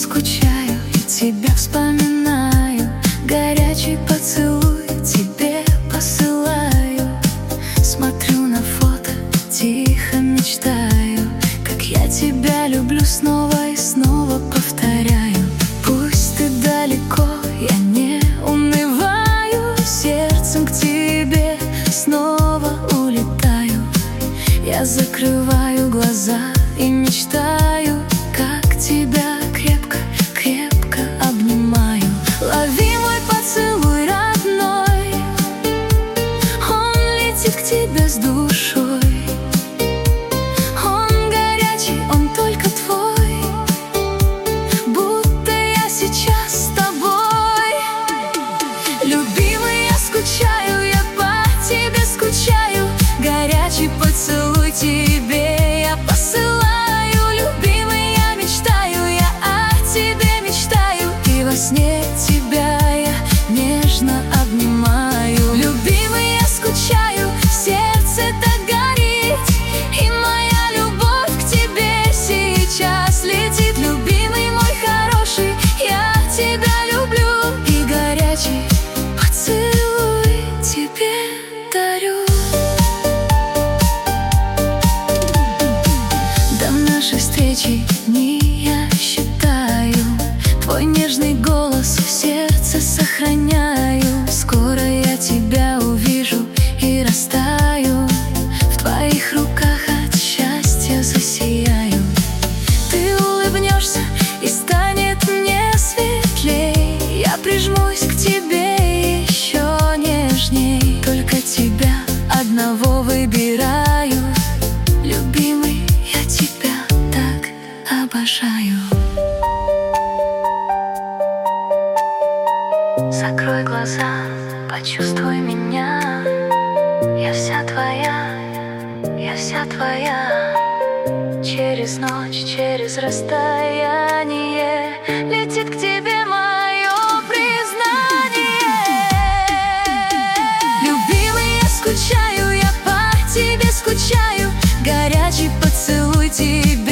скучаю и тебя вспоминаю. Горячий поцелуй тебе посылаю. Смотрю на фото, тихо мечтаю, как я тебя люблю, снова и снова повторяю. Пусть ты далеко, я не унываю, сердцем к тебе снова улетаю. Я закрываю глаза и мечтаю, как тебя крепко-крепко обнимаю. Лови мой поцелуй, родной, он летит к тебе с душой. Он горячий, он только твой, будто я сейчас с тобой. Любимый, я скучаю, я по тебе скучаю. Горячий поцелуй тебе я посылаю. Любимый, я мечтаю, я о тебе мечтаю, и во сне тебя я нежно обнимаю. Любимый, я скучаю, сердце так горит, и моя любовь к тебе сейчас летит. Любимый мой хороший, я тебя люблю, и горячий поцелуй тебе дарю. До нашей встречи дни я считаю, твой нежный голос в сердце сохраняю. Скоро я тебя увижу и растаю, в твоих руках от счастья засияю. Ты улыбнешься и станет мне светлей, я прижмусь к тебе еще нежней. Только тебя одного выбираю. Любимый, я тебя так обожаю. Закрой глаза, почувствуй меня. Я вся твоя, я вся твоя. Через ночь, через расстояние летит к тебе мое признание. Любимый, я скучаю, я по тебе скучаю. Горячий поцелуй тебе